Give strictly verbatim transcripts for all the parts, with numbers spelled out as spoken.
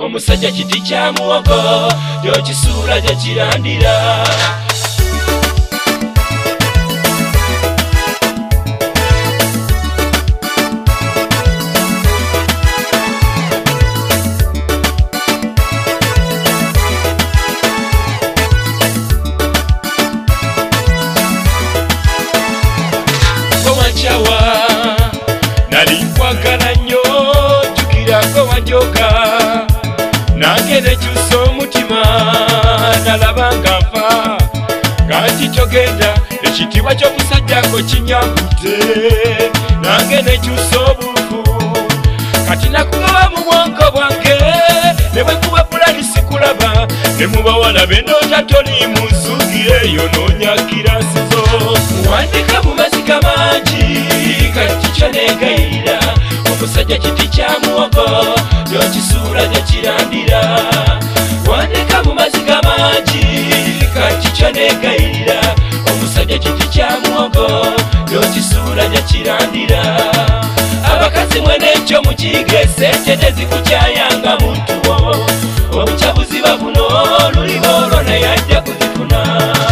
omusajja kiti kya muwogo gyokisuula gye kirandira nalikwagala nnyo jjukirako wanjoka nange nekyusa omutima nalaba nga nfa kati togenda ekitiibwa ky'omusajjako kinyambudde nange nekyusa obuufu kati nakugoba mu bwonko bwange ne bwe kuba pulani sikulaba ne mu bawala bendoota toli mu nsugi eyo noonyakira sizo muwandika mu maziga mangi kati kyo negayirira omusajja kiti kya muwogo gyokisuula gye kirandira wandika mu maziga mangi kati kyo negayirira omusajja kiti kya muwogo gyokisuula gye kirandira abakazi mwene ekyo mukiige sente tezikukyayanga muntu wo obukyabuziba buno luliba olwo naye ajja kuzifuna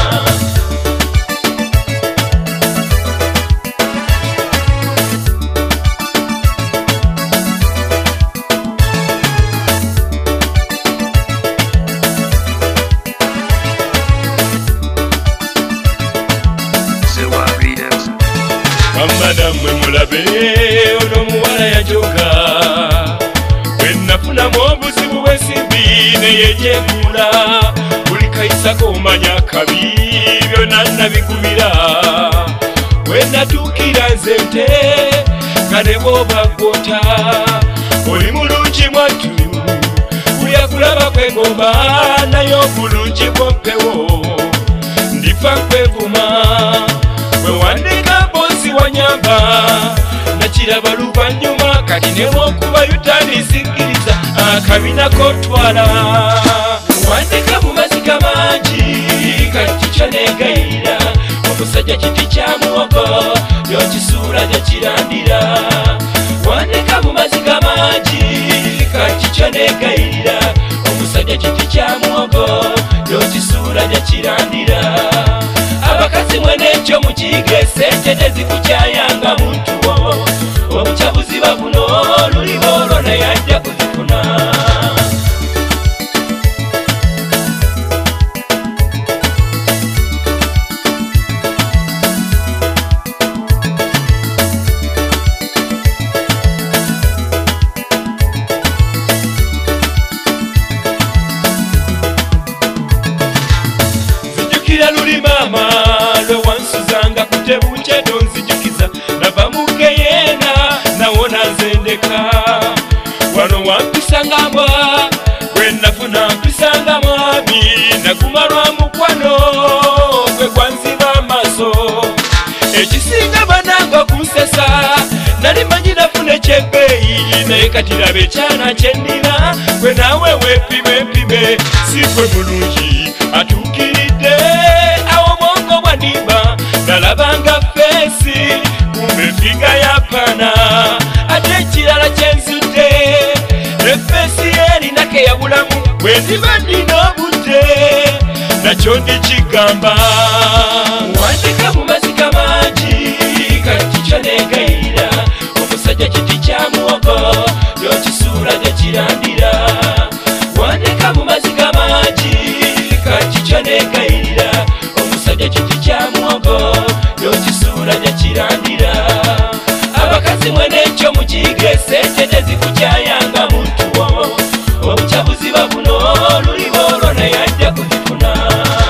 Madamu mulabe ono muwala yajoga wenafunamu obuzibu bw'ensimbi neyejegula buli kayisako omanya kabi byonna nabigubira wenatuukira nze nte nga ne bw'oba gwota oli mulungi mwattu kuyakulaba kwegomba naye obulungi bwompewo ndifa nkwevuma wewandika wanyamba nakiraba luvannyuma kati nebwokuba yutanisikiriza akabina kotwala wandika mu maziga mangi kati kyo negayirira omusajja kiti kya muwogo gyokisuula gye kirandira wandika mu maziga mangi kati kyo negayirira omusajja kiti kya muwogo gyokisuula gye kirandira abakazi mwene ekyo mukiige sente tezikukyayanga muntu wo obukyabuziba buno luliba olwo naye ajja kuzifuna zijjukira luli maama lwewansuzanga kutebunkye tonzijukiza nava mukeyeena nawona nzendeka wano wampisanga mbwa gwenafuna mpisanga mwami nagumalwa mukwano gwe gwanziba amaaso ekisinga bananga kunsesa nali manyi nafuna ekyebbeeyi naye kati laba ekyana kyennina gwe naawe weepime mpime sikwe mulungi atuukiridde awo bwongo bwandiba nalabanga feesi kumbe figa yapana ate ekirala kyenzudde efeesi erinako eyabulamu bwe ndiba nnina obudde nakyo ndikigamba wandika mu maziga mangi kati kyo negayirira omusajja kiti kya muwogo gyokisuula gye kirandira wandika mu maziga mangi kati kyo negayirira omusajja kiti kya muwogo gyokisuula gye kirandira abakazi mwene ekyo mukiige sente tezikukyayanga muntu wo obukyabuziba buno luliba olwo naye ajja kuzifuna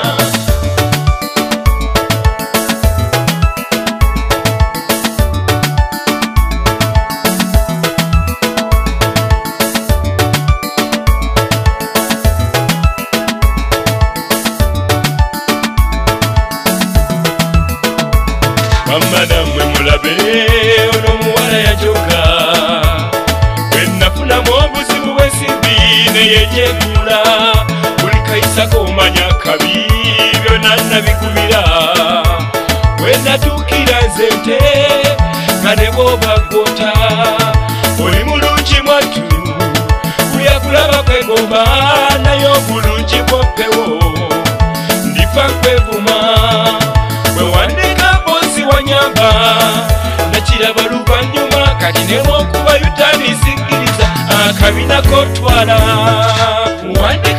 Madamu mulabe ono muwala yajoga wenafunamu obuzibu bw'ensimbi neyejegula buli kayisako omanya kabi byonna nabigubira wenatuukira nze nte nga ne bw'oba gwota oli mulungi mwattu kuyakulaba kwegomba nsomba naye obulungi bwoppewo ndifa kwevuma bwe wandeka bosi wanyamba nakiraba luvannyuma kati newokuba yutanisikiriza akabina kotwala wandeka